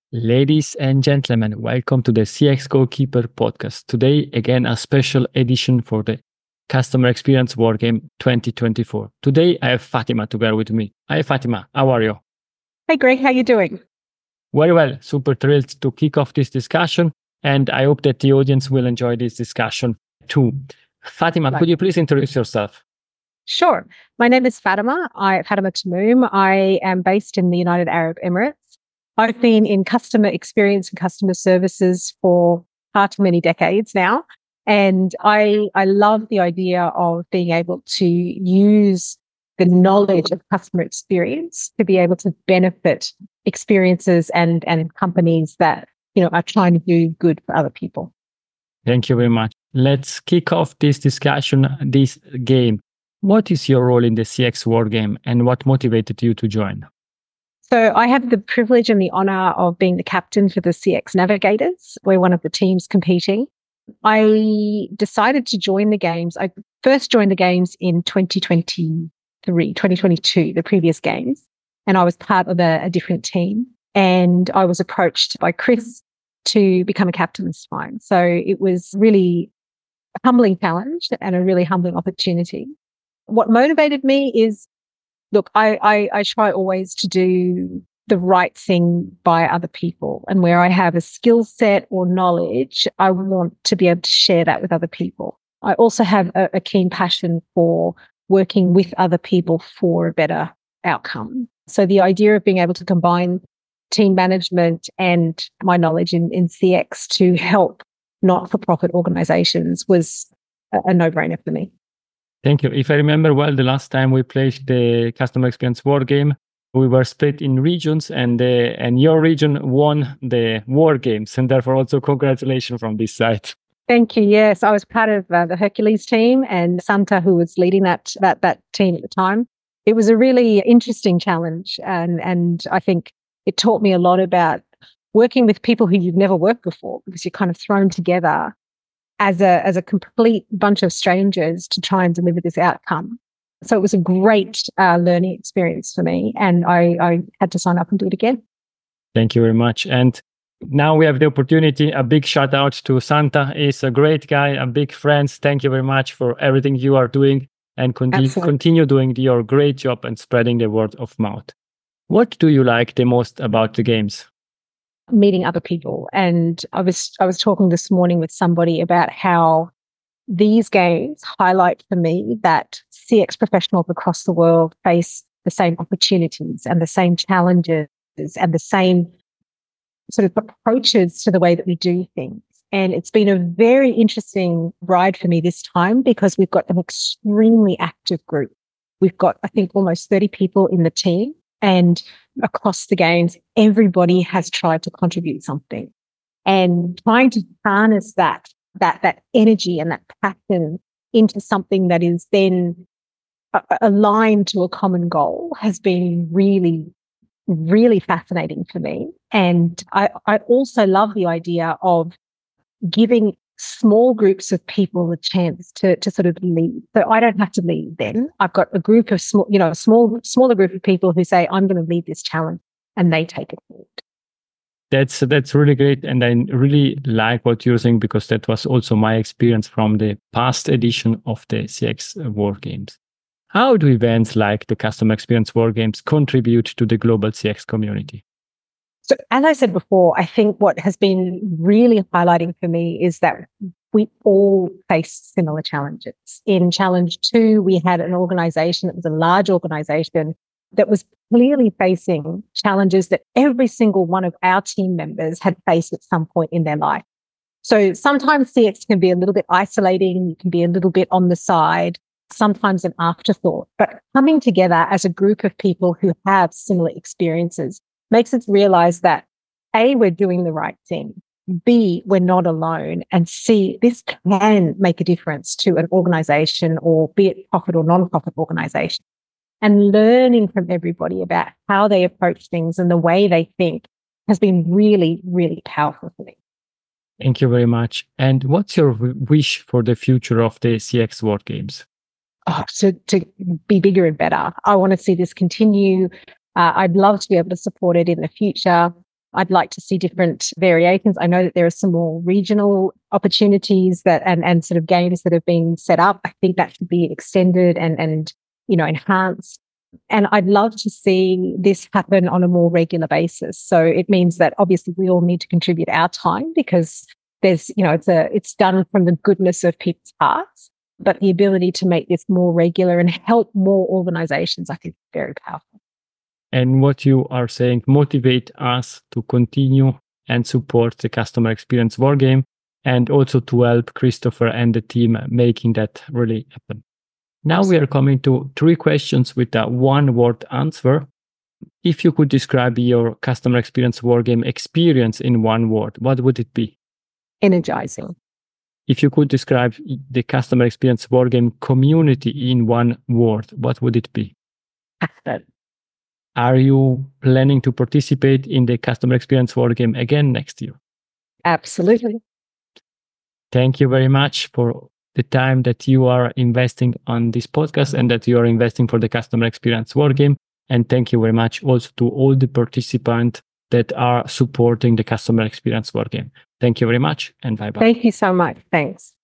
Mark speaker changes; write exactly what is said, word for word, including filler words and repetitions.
Speaker 1: Ladies and gentlemen, welcome to the C X Goalkeeper podcast. Today, again, a special edition for the Customer Experience Wargame twenty twenty-four. Today, I have Fatima together with me. Hi, Fatima. How are you?
Speaker 2: Hey, Greg. How you doing?
Speaker 1: Very well. Super thrilled to kick off this discussion, and I hope that the audience will enjoy this discussion too. Fatima,
Speaker 2: Right.
Speaker 1: could you please introduce yourself?
Speaker 2: Sure. My name is Fatima. I Fatima Tamoom. I am based in the United Arab Emirates. I've been in customer experience and customer services for far too many decades now. And I, I love the idea of being able to use the knowledge of customer experience to be able to benefit experiences and, and companies that, you know, are trying to do good for other people.
Speaker 1: Thank you very much. Let's kick off this discussion, this game. What is your role in the C X Wargame and what motivated you to join?
Speaker 2: So I have the privilege and the honor of being the captain for the C X Navigators. We're one of the teams competing. I decided to join the games. I first joined the games in twenty twenty-three, twenty twenty-two, the previous games, and I was part of a, a different team. And I was approached by Chris to become a captain this time. So it was really a humbling challenge and a really humbling opportunity. What motivated me is, look, I, I, I try always to do the right thing by other people. And where I have a skill set or knowledge, I want to be able to share that with other people. I also have a, a keen passion for working with other people for a better outcome. So the idea of being able to combine team management and my knowledge in, in C X to help not-for-profit organizations was a, a no-brainer for me.
Speaker 1: Thank you. If I remember well, the last time we played the Customer Experience War Game, we were split in regions, and uh, and your region won the War Games, and therefore also congratulations from this side.
Speaker 2: Thank you. Yes, I was part of uh, the Hercules team, and Santa, who was leading that that that team at the time. It was a really interesting challenge, and and I think it taught me a lot about working with people who you've never worked before, because you're kind of thrown together as a as a complete bunch of strangers to try and deliver this outcome. So it was a great uh, learning experience for me, and I, I had to sign up and do it again.
Speaker 1: Thank you very much. And now we have the opportunity. A big shout out to Santa. He's a great guy, a big friend. Thank you very much for everything you are doing, and continue, continue doing your great job and spreading the word of mouth. What do you like the most about the games?
Speaker 2: Meeting other people. And I was I was talking this morning with somebody about how these games highlight for me that C X professionals across the world face the same opportunities and the same challenges and the same sort of approaches to the way that we do things. And it's been a very interesting ride for me this time, because we've got an extremely active group. We've got, I think, almost thirty people in the team. And across the games, everybody has tried to contribute something, and trying to harness that, that, that energy and that passion into something that is then uh, aligned to a common goal has been really, really fascinating for me. And I, I also love the idea of giving small groups of people a chance to, to sort of lead. So I don't have to lead then. I've got a group of small, you know, a small, smaller group of people who say, I'm going to lead this challenge, and they take it forward.
Speaker 1: That's, that's really great. And I really like what you're saying, because that was also my experience from the past edition of the C X War Games. How do events like the Customer Experience War Games contribute to the global C X community?
Speaker 2: So as I said before, I think what has been really highlighting for me is that we all face similar challenges. In challenge two, we had an organization that was a large organization that was clearly facing challenges that every single one of our team members had faced at some point in their life. So sometimes C X can be a little bit isolating, you can be a little bit on the side, sometimes an afterthought. But coming together as a group of people who have similar experiences makes us realize that A, we're doing the right thing, B, we're not alone, and C, this can make a difference to an organization, or be it profit or non-profit organization. And learning from everybody about how they approach things and the way they think has been really, really powerful for me.
Speaker 1: Thank you very much. And what's your wish for the future of the C X War Games?
Speaker 2: Oh, to, to be bigger and better. I want to see this continue. Uh, I'd love to be able to support it in the future. I'd like to see different variations. I know that there are some more regional opportunities that and, and sort of games that have been set up. I think that should be extended and, and, you know, enhanced. And I'd love to see this happen on a more regular basis. So it means that obviously we all need to contribute our time, because there's, you know, it's a, it's done from the goodness of people's hearts, but the ability to make this more regular and help more organizations, I think, is very powerful.
Speaker 1: And what you are saying motivate us to continue and support the customer experience wargame, and also to help Christopher and the team making that really happen. Now we are coming to three questions with a one-word answer. If you could describe your customer experience wargame experience in one word, what would it be?
Speaker 2: Energizing.
Speaker 1: If you could describe the customer experience wargame community in one word, what would it be?
Speaker 2: Passionate.
Speaker 1: Are you planning to participate in the customer experience wargame again next year?
Speaker 2: Absolutely.
Speaker 1: Thank you very much for the time that you are investing on this podcast and that you are investing for the customer experience wargame. And thank you very much also to all the participants that are supporting the customer experience wargame. Thank you very much, and bye-bye.
Speaker 2: Thank you so much. Thanks.